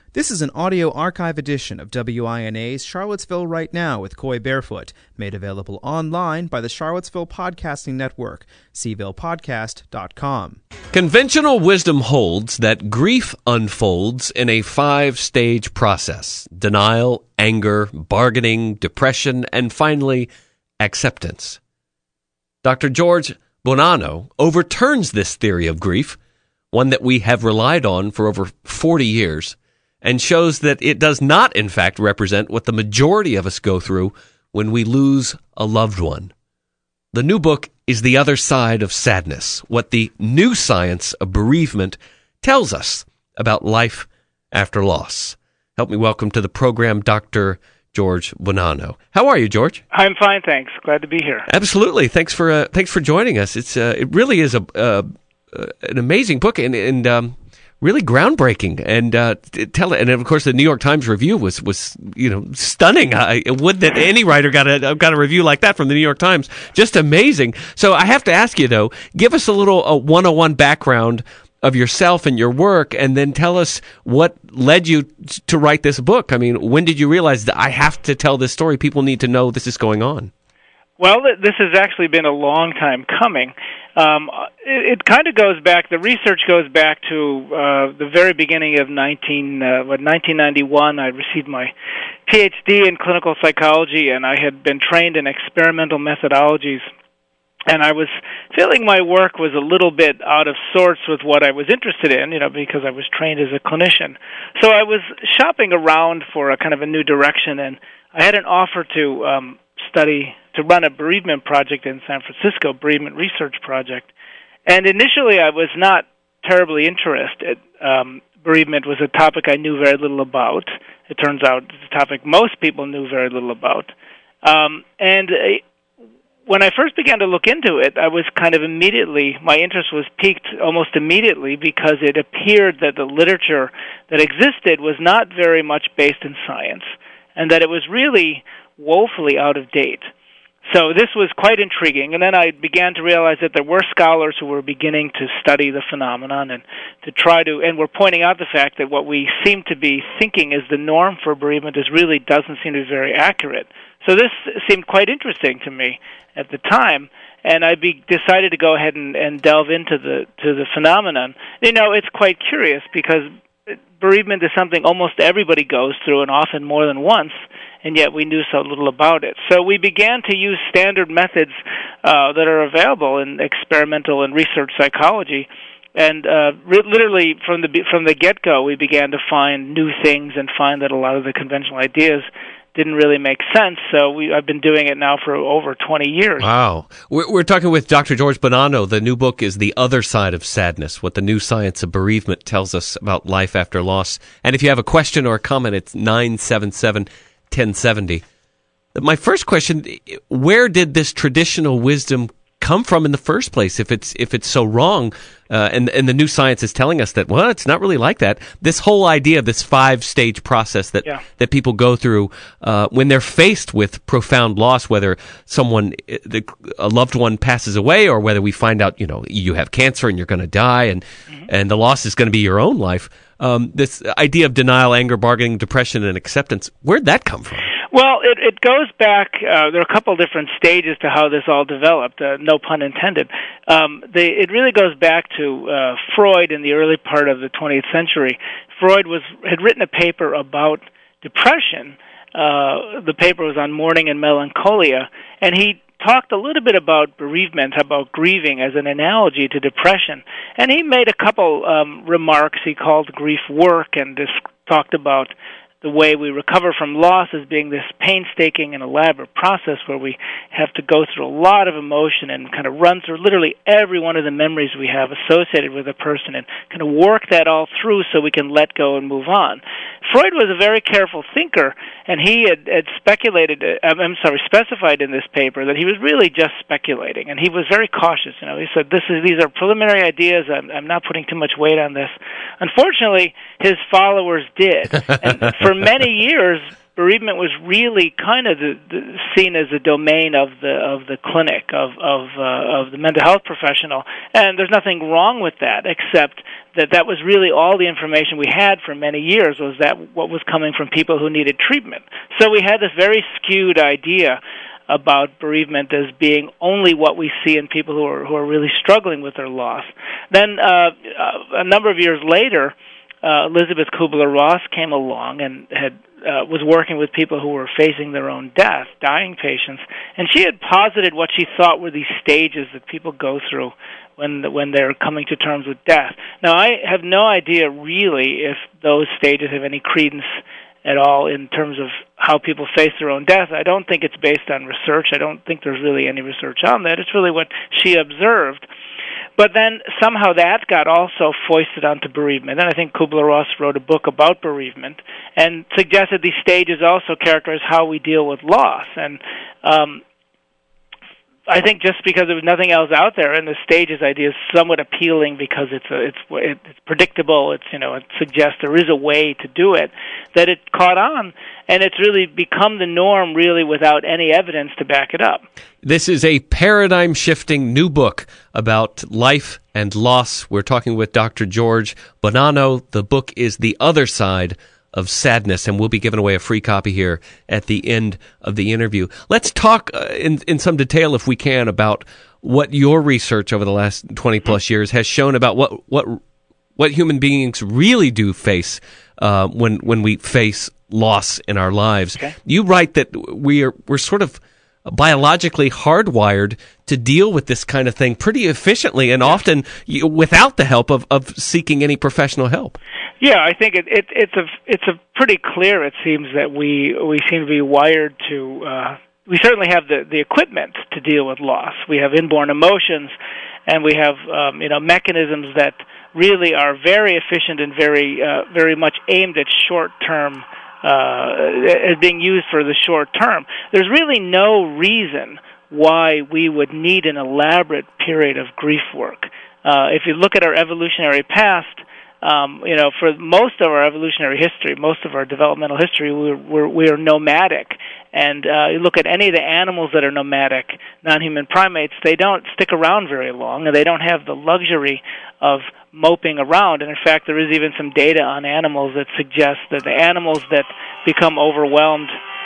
This is an audio archive edition of WINA's Charlottesville Right Now with Coy Barefoot, made available online by the Charlottesville Podcasting Network, cvillePodcast.com. Conventional wisdom holds that grief unfolds in a 5-stage process: denial, anger, bargaining, depression, and finally, acceptance. Dr. George Bonanno overturns this theory of grief, one that we have relied on for over 40 years, and shows that it does not, in fact, represent what the majority of us go through when we lose a loved one. The new book is The Other Side of Sadness, what the new science of bereavement tells us about life after loss. Help me welcome to the program Dr. George Bonanno. How are you, George? I'm fine, thanks. Glad to be here. Absolutely. Thanks for joining us. It really is an amazing book and really groundbreaking, and of course the New York Times review was stunning. I would that any writer got a review like that from the New York Times. Just amazing. So I have to ask you though, give us a 101 background of yourself and your work, and then tell us what led you to write this book. I mean, when did you realize that I have to tell this story? People need to know this is going on. Well, this has actually been a long time coming. It kind of goes back, the research goes back to the very beginning of 1991. I received my PhD in clinical psychology, and I had been trained in experimental methodologies. And I was feeling my work was a little bit out of sorts with what I was interested in, because I was trained as a clinician. So I was shopping around for a kind of a new direction, and I had an offer to run a bereavement project in San Francisco, bereavement research project. And initially I was not terribly interested. Bereavement was a topic I knew very little about. It turns out it's a topic most people knew very little about. When I first began to look into it, I was kind of my interest was piqued almost immediately, because it appeared that the literature that existed was not very much based in science, and that it was really woefully out of date. So this was quite intriguing, and then I began to realize that there were scholars who were beginning to study the phenomenon and were pointing out the fact that what we seem to be thinking is the norm for bereavement really doesn't seem to be very accurate. So this seemed quite interesting to me at the time, and I decided to go ahead and delve into the phenomenon. It's quite curious, because bereavement is something almost everybody goes through, and often more than once, and yet we knew so little about it. So we began to use standard methods that are available in experimental and research psychology, and literally from the get-go, we began to find new things and find that a lot of the conventional ideas didn't really make sense. So I've been doing it now for over 20 years. Wow. We're talking with Dr. George Bonanno. The new book is The Other Side of Sadness, what the new science of bereavement tells us about life after loss. And if you have a question or a comment, it's 977-1070. My first question, where did this traditional wisdom come from in the first place, if it's so wrong, and the new science is telling us that, well, it's not really like that. This whole idea of this 5-stage process that people go through when they're faced with profound loss, whether a loved one passes away, or whether we find out you have cancer and you're going to die, and the loss is going to be your own life. This idea of denial, anger, bargaining, depression, and acceptance, where'd that come from? Well, it goes back, there are a couple different stages to how this all developed, no pun intended. It really goes back to Freud in the early part of the 20th century. Freud had written a paper about depression. The paper was on mourning and melancholia, and he talked a little bit about bereavement, about grieving as an analogy to depression. And he made a couple remarks. He called grief work, and talked about the way we recover from loss as being this painstaking and elaborate process where we have to go through a lot of emotion and kind of run through literally every one of the memories we have associated with a person and kind of work that all through so we can let go and move on. Freud was a very careful thinker, and he had specified in this paper that he was really just speculating, and he was very cautious. He said, these are preliminary ideas. I'm not putting too much weight on this. Unfortunately, his followers did, and for many years, bereavement was really kind of seen as a domain of the clinic, of the mental health professional, and there's nothing wrong with that, except that was really all the information we had for many years, was that what was coming from people who needed treatment. So we had this very skewed idea about bereavement as being only what we see in people who are really struggling with their loss. Then a number of years later, Elisabeth Kubler-Ross came along and was working with people who were facing their own death, dying patients, and she had posited what she thought were these stages that people go through when they're coming to terms with death. Now, I have no idea really if those stages have any credence at all in terms of how people face their own death. I don't think it's based on research. I don't think there's really any research on that. It's really what she observed. But then somehow that got also foisted onto bereavement. And I think Kubler-Ross wrote a book about bereavement and suggested these stages also characterize how we deal with loss. And I think just because there was nothing else out there, and the stages idea is somewhat appealing because it's predictable. It suggests there is a way to do it, that it caught on, and it's really become the norm, really, without any evidence to back it up. This is a paradigm-shifting new book about life and loss. We're talking with Dr. George Bonanno. The book is The Other Side of Sadness, and we'll be giving away a free copy here at the end of the interview. Let's talk in some detail, if we can, about what your research over the last 20-plus years has shown about what human beings really do face when we face loss in our lives. Okay. You write that we're sort of biologically hardwired to deal with this kind of thing pretty efficiently, and often without the help of seeking any professional help. Yeah, I think it's a pretty clear. It seems that we seem to be wired to. We certainly have the equipment to deal with loss. We have inborn emotions, and we have mechanisms that really are very efficient and very much aimed at short-term. As being used for the short term. There's really no reason why we would need an elaborate period of grief work. If you look at our evolutionary past, for most of our evolutionary history, most of our developmental history, we are nomadic. And you look at any of the animals that are nomadic, non-human primates, they don't stick around very long, and they don't have the luxury of moping around. And in fact, there is even some data on animals that suggests that the animals that become overwhelmed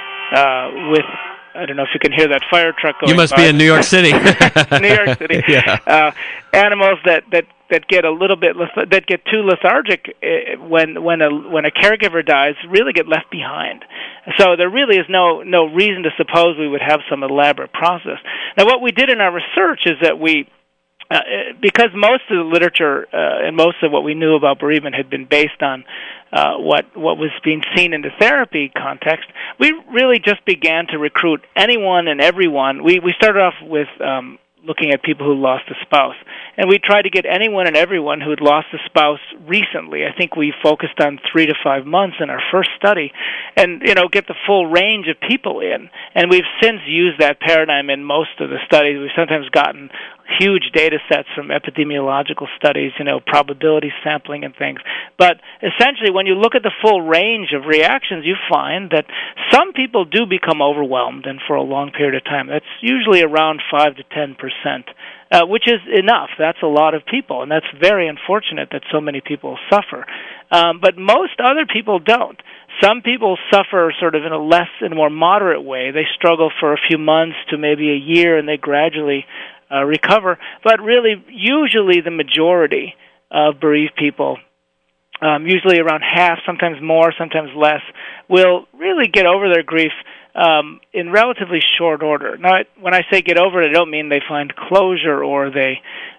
with, I don't know if you can hear that fire truck going by. You must be in New York City. New York City. Yeah. Animals that get a little bit that get too lethargic when a caregiver dies really get left behind. So there really is no reason to suppose we would have some elaborate process. Now, what we did in our research is that we because most of the literature and most of what we knew about bereavement had been based on what was being seen in the therapy context, we really just began to recruit anyone and everyone. We started off with looking at people who lost a spouse, and we tried to get anyone and everyone who had lost a spouse recently. I think we focused on 3 to 5 months in our first study, and get the full range of people in. And we've since used that paradigm in most of the studies. We've sometimes gotten huge data sets from epidemiological studies, probability sampling and things. But essentially, when you look at the full range of reactions, you find that some people do become overwhelmed, and for a long period of time. That's usually around 5 to 10%, which is enough. That's a lot of people, and that's very unfortunate that so many people suffer. But most other people don't. Some people suffer sort of in a more moderate way. They struggle for a few months to maybe a year, and they gradually recover. But really, usually the majority of bereaved people, usually around half, sometimes more, sometimes less, will really get over their grief in relatively short order. Now, when I say get over it, I don't mean they find closure or they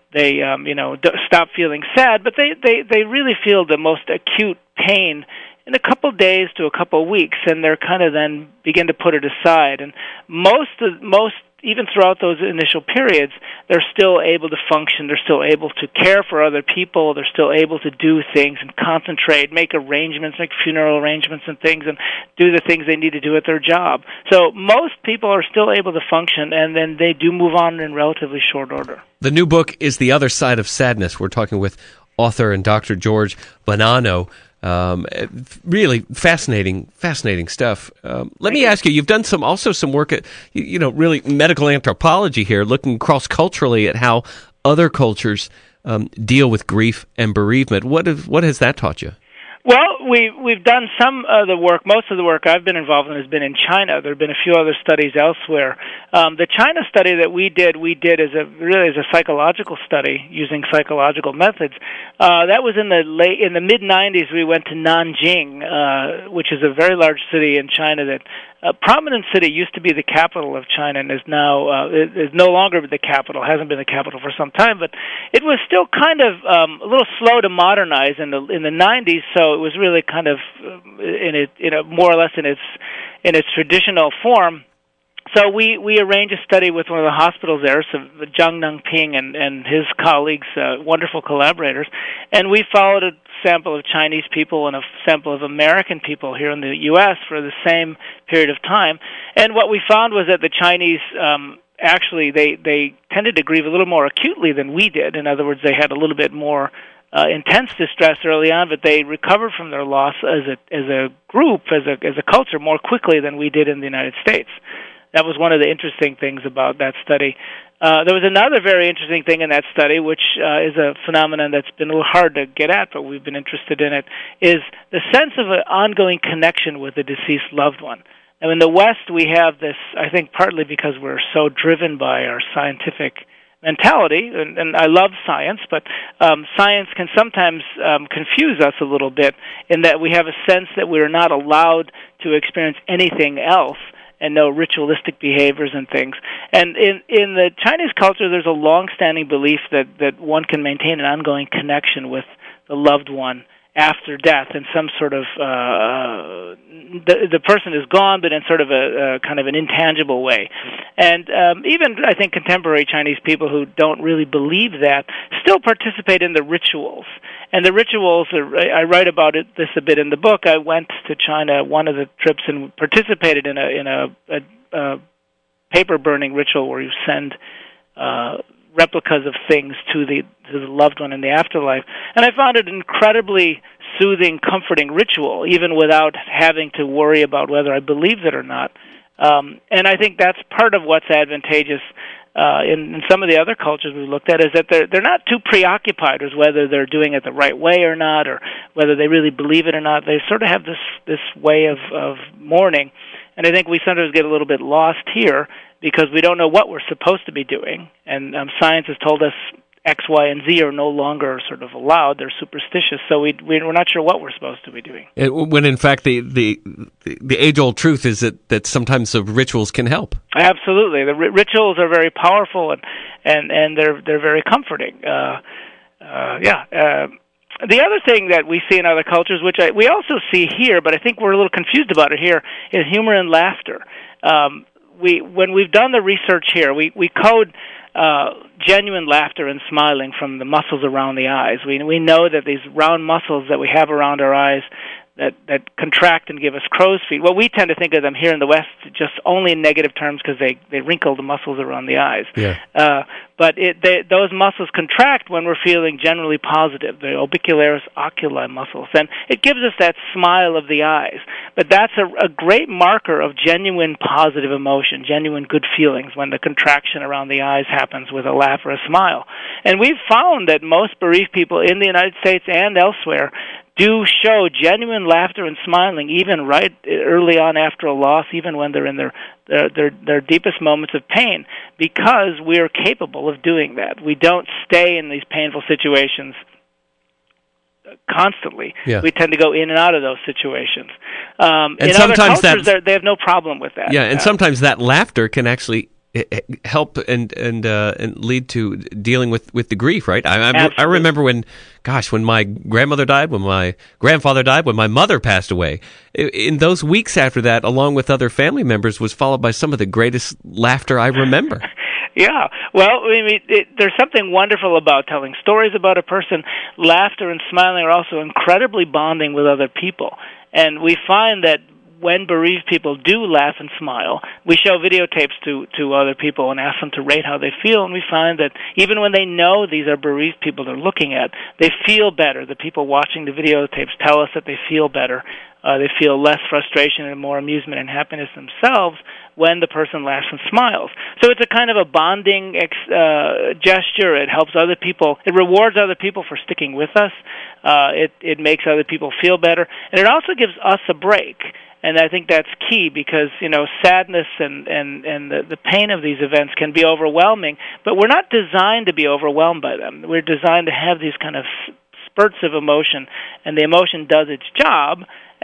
stop feeling sad, but they really feel the most acute pain in a couple days to a couple weeks, and they're kind of then begin to put it aside. And most even throughout those initial periods, they're still able to function. They're still able to care for other people. They're still able to do things and concentrate, make arrangements, make funeral arrangements and things, and do the things they need to do at their job. So most people are still able to function, and then they do move on in relatively short order. The new book is The Other Side of Sadness. We're talking with author and Dr. George Bonanno. Really fascinating stuff. Let me ask you, you've done some work at, really medical anthropology here, looking cross-culturally at how other cultures deal with grief and bereavement. What has that taught you? Well, we've done some of the work. Most of the work I've been involved in has been in China. There have been a few other studies elsewhere. The China study that we did as a psychological study using psychological methods. That was in the mid '90s. We went to Nanjing, which is a very large city in China that. A prominent city, used to be the capital of China and is now is no longer the capital, hasn't been the capital for some time, but it was still kind of a little slow to modernize in the 90s, so it was really kind of more or less in its traditional form. So we arranged a study with one of the hospitals there, so Zhang Nangping and his colleagues, wonderful collaborators, and we followed a sample of Chinese people and a sample of American people here in the U.S. for the same period of time. And what we found was that the Chinese actually they tended to grieve a little more acutely than we did. In other words, they had a little bit more intense distress early on, but they recovered from their loss as a group, as a culture, more quickly than we did in the United States. That was one of the interesting things about that study. There was another very interesting thing in that study, which is a phenomenon that's been a little hard to get at, but we've been interested in it, is the sense of an ongoing connection with a deceased loved one. Now, in the West, we have this, I think, partly because we're so driven by our scientific mentality, and I love science, but science can sometimes confuse us a little bit in that we have a sense that we're not allowed to experience anything else and no ritualistic behaviors and things. And in the Chinese culture, there's a long-standing belief that one can maintain an ongoing connection with the loved one after death in some sort of the person is gone, but in sort of a kind of an intangible way. And even I think contemporary Chinese people who don't really believe that still participate in the rituals. And the rituals, I write about this a bit in the book. I went to China one of the trips and participated in a paper burning ritual where you send replicas of things to the loved one in the afterlife. And I found it an incredibly soothing, comforting ritual, even without having to worry about whether I believed it or not. And I think that's part of what's advantageous in some of the other cultures we've looked at, is that they're not too preoccupied with whether they're doing it the right way or not, or whether they really believe it or not. They sort of have this way of mourning. And I think we sometimes get a little bit lost here because we don't know what we're supposed to be doing. And science has told us X, Y, and Z are no longer sort of allowed. They're superstitious, so we're not sure what we're supposed to be doing. When in fact the age-old truth is that sometimes the rituals can help. Absolutely, the rituals are very powerful and they're very comforting. The other thing that we see in other cultures, which we also see here, but I think we're a little confused about it here, is humor and laughter. When we've done the research here, we code genuine laughter and smiling from the muscles around the eyes. We know that these round muscles that we have around our eyes that contract and give us crow's feet. Well, we tend to think of them here in the West just only in negative terms because they wrinkle the muscles around the eyes. Yeah. But those muscles contract when we're feeling generally positive, the orbicularis oculi muscles. And it gives us that smile of the eyes. But that's a great marker of genuine positive emotion, genuine good feelings, when the contraction around the eyes happens with a laugh or a smile. And we've found that most bereaved people in the United States and elsewhere do show genuine laughter and smiling even right early on after a loss, even when they're in their deepest moments of pain, because we're capable of doing that. We don't stay in these painful situations constantly. Yeah. We tend to go in and out of those situations. And in sometimes other cultures, they have no problem with that. Yeah, and sometimes that laughter can actually help and lead to dealing with the grief, right? I remember when my grandmother died, when my grandfather died, when my mother passed away. In those weeks after that, along with other family members, was followed by some of the greatest laughter I remember. Yeah, well, I mean, there's something wonderful about telling stories about a person. Laughter and smiling are also incredibly bonding with other people, and we find that when bereaved people do laugh and smile, we show videotapes to other people and ask them to rate how they feel, and we find that even when they know these are bereaved people they're looking at, they feel better. The people watching the videotapes tell us that they feel better. They feel less frustration and more amusement and happiness themselves when the person laughs and smiles. So it's a kind of a bonding gesture. It helps other people. It rewards other people for sticking with us. It makes other people feel better. And it also gives us a break. And I think that's key because, sadness and the pain of these events can be overwhelming, but we're not designed to be overwhelmed by them. We're designed to have these kind of spurts of emotion, and the emotion does its job,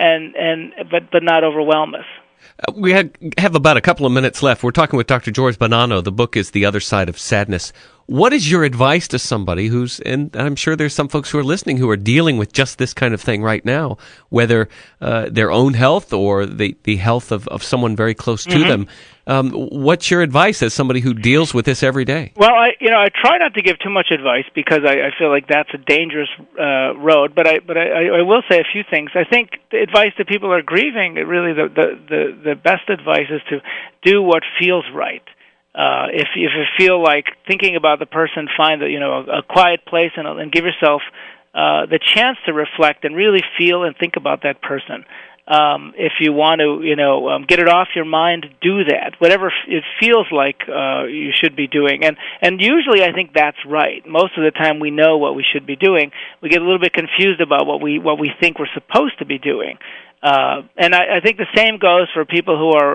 but not overwhelm us. We have about a couple of minutes left. We're talking with Dr. George Bonanno. The book is The Other Side of Sadness. What is your advice to somebody and I'm sure there's some folks who are listening who are dealing with just this kind of thing right now, whether their own health or the health of someone very close to them. What's your advice as somebody who deals with this every day? Well, I try not to give too much advice because I feel like that's a dangerous road. But I will say a few things. I think the advice to people who are grieving, really the best advice is to do what feels right. If you feel like thinking about the person, find a quiet place and give yourself the chance to reflect and really feel and think about that person. If you want to, get it off your mind, do that. Whatever it feels like you should be doing, and usually I think that's right. Most of the time we know what we should be doing. We get a little bit confused about what we think we're supposed to be doing. And I think the same goes for people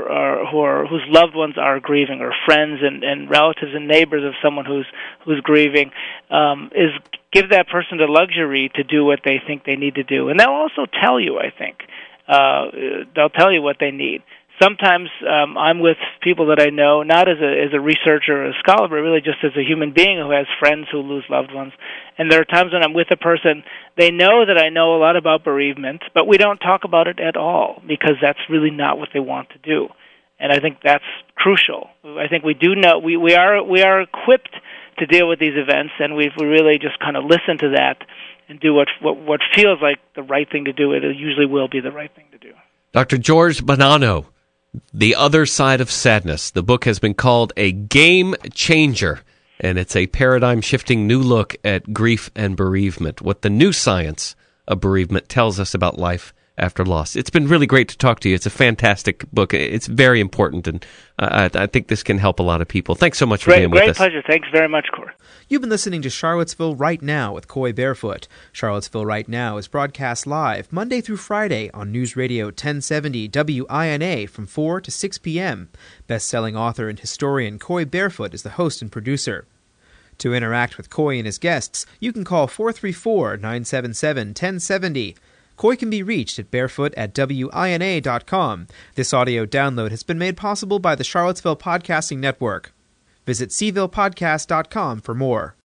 whose loved ones are grieving, or friends and relatives and neighbors of someone who's grieving. Is give that person the luxury to do what they think they need to do, and they'll also tell you. I think they'll tell you what they need. Sometimes I'm with people that I know, not as a researcher or a scholar, but really just as a human being who has friends who lose loved ones. And there are times when I'm with a person, they know that I know a lot about bereavement, but we don't talk about it at all because that's really not what they want to do. And I think that's crucial. I think we do know we are equipped to deal with these events, and we really just kind of listen to that and do what feels like the right thing to do. It usually will be the right thing to do. Dr. George Bonanno, The Other Side of Sadness. The book has been called a game changer, and it's a paradigm-shifting new look at grief and bereavement, what the new science of bereavement tells us about life after loss. It's been really great to talk to you. It's a fantastic book. It's very important, and I think this can help a lot of people. Thanks so much for being with us. Great pleasure. Thanks very much, Corey. You've been listening to Charlottesville Right Now with Coy Barefoot. Charlottesville Right Now is broadcast live Monday through Friday on News Radio 1070 WINA from 4 to 6 p.m. Best-selling author and historian Coy Barefoot is the host and producer. To interact with Coy and his guests, you can call 434-977-1070. Coy can be reached at barefoot@wina.com. This audio download has been made possible by the Charlottesville Podcasting Network. Visit cvillepodcast.com for more.